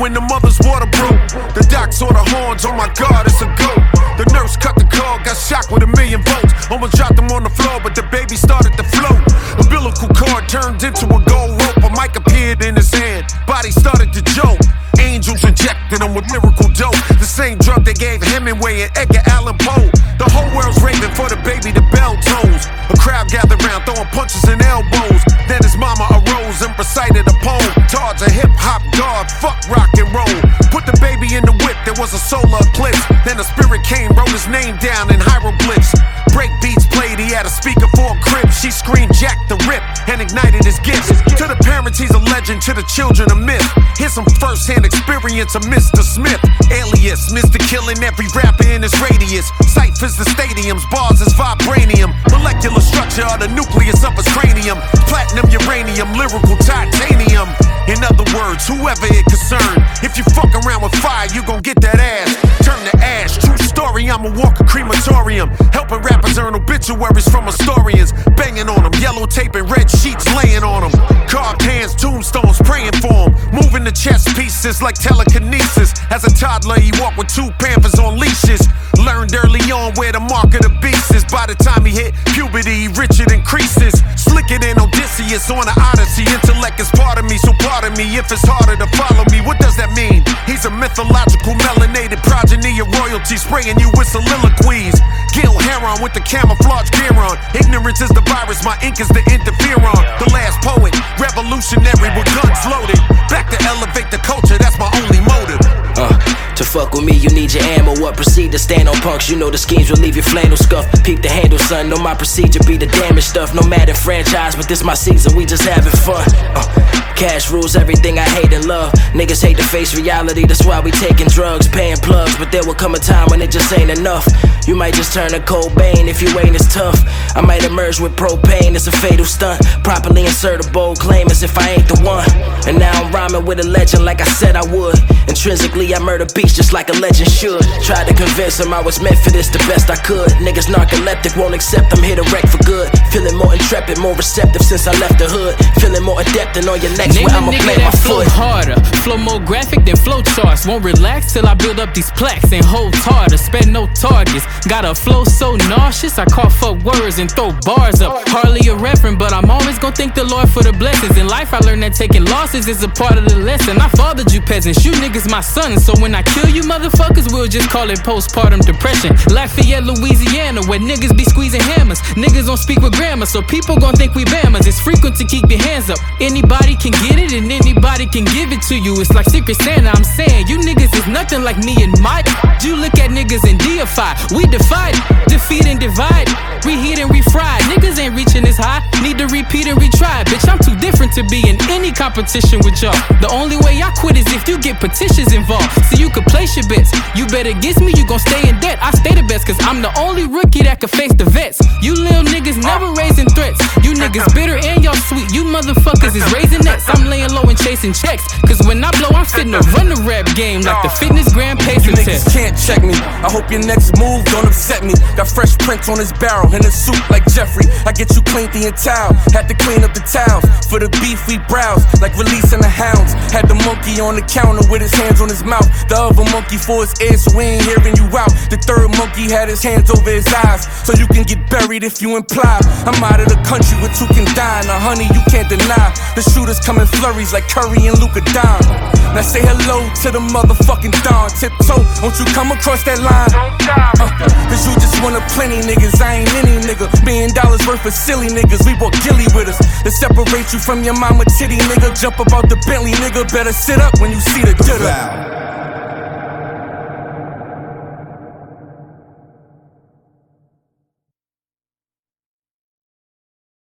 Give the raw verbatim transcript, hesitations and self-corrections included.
when the mother's water broke. The doc saw the horns, oh my God, it's a goat. The nurse cut the cord, got shocked with a million volts. Almost dropped him on the floor, but the baby started to float. Umbilical cord turned into a gold rope. A mic appeared in his hand, body started to jolt. Angels injected him with miracle dope. The same drug they gave Hemingway and Edgar Allan Poe. The whole world's raving for the baby, the bell tolls. A crowd gathered round, throwing punches and elbows. Then his mama arose and recited a poem. Towards a hip-hop god, fuck rock and roll. Put the baby in the whip, there was a solar eclipse. Then a spirit came, wrote his name down in hieroglyphs. Break beats played, he had a speaker for a crib. She screamed Jack the Rip and ignited his gifts. To the parents he's a legend, to the children a myth. Here's some first-hand experience of Mister Smith. Alias, Mister Killing every rapper in his radius. Ciphers the stadiums, bars is vibranium. Molecular structure of the nucleus of his cranium. Platinum, uranium, lyrical titanium. In other words, whoever it concerned, if you fuck around with fire, you gon' get that ass. Turn to ash, true story, I'ma walk a crematorium. Helping rappers earn obituaries from historians. Banging on them, yellow tape and red sheets laying on them. Carved hands, tombstones praying for them. Moving the chess pieces like telekinesis. As a toddler, he walked with two panthers on leashes. Learned early on where the mark of the beast is. By the time he hit puberty, Richard increases. Slicker than Odysseus on an odyssey. Intellect is part of me, so pardon me if it's harder to follow me. What does that mean? He's a mythological melanated progeny of royalty, spraying you with soliloquies. Gil Heron with the camouflage gear on. Ignorance is the virus, my ink is the interferon. The last poet, revolutionary with guns loaded. Back to elevate the culture, that's my only motive. Uh, to fuck with me, you need your ammo up. Proceed to stand on punks, you know the schemes will leave your flannel scuffed. Peep the handle, son, know my procedure be the damage stuff. No Madden franchise, but this my season, we just having fun. Uh, cash rules everything I hate and love. Niggas hate to face reality, that's why we taking drugs, paying plugs. But there will come a time when it just ain't enough. You might just turn to Cobain if you ain't as tough. I might emerge with propane, it's a fatal stunt. Properly insert a bold claim as if I ain't the one. And now I'm rhyming with a legend like I said I would. Intrinsically I murder beats just like a legend should. Tried to convince him I was meant for this the best I could. Niggas narcoleptic, won't accept I'm here to wreck for good. Feeling more intrepid, more receptive since I left the hood. Feeling more adept than on your next Name where I'ma nigga play that my flow foot. harder, flow more graphic than flow charts. Won't relax till I build up these plaques and hold harder. Spend no targets, got a flow so nauseous I cough up words and throw bars up. Hardly a referent, but I'm always gonna thank the Lord for the blessings. In life I learned that taking losses is a part of the lesson. I fathered you peasants, you niggas my sons. So when I kill you motherfuckers, we'll just call it postpartum depression. Lafayette, Louisiana, where niggas be squeezing hammers. Niggas don't speak with grammar, so people gon' think we bammers. It's frequent to keep your hands up. Anybody can get it and anybody can give it to you. It's like Secret Santa, I'm saying. You niggas is nothing like me and Mike. You look at niggas and deify. We divide, defeat and divide. Reheat and refry. Niggas ain't reaching this high. Need to repeat and retry. Bitch, I'm too different to be in any competition with y'all. The only way I quit is if you get petitions involved. So you could place your bets. You bet against me, you gon' stay in debt. I stay the best, cause I'm the only rookie that could face the vets. You little niggas never raising threats. You niggas bitter and y'all sweet. You motherfuckers is raising nets. I'm laying low and chasing checks. Cause when I blow, I'm fitting to run the rap game like the fitness grand pacer you test. Niggas can't check me. I hope your next move don't upset me. Got fresh prints on his barrel in a suit like Jeffrey. I get you clean through your towel. Had to clean up the towels. For the beef we browse like releasing the hounds. Had the monkey on the counter with his hands on his mouth. The other monkey for his ears so we ain't hearing you out. The third monkey had his hands over his eyes. So you can get buried if you imply. I'm out of the country where two can die. Now honey you can't deny. The shooters come in flurries like Curry and Luka Don. Now say hello to the motherfucking Don. Tiptoe, won't you come across that line? Uh, Cause you just want a plenty niggas, I ain't any nigga. Million dollars worth of silly niggas, we bought Gilly with us. To separate you from your mama titty nigga. Jump about the Bentley nigga, better sit up when you see the ditter.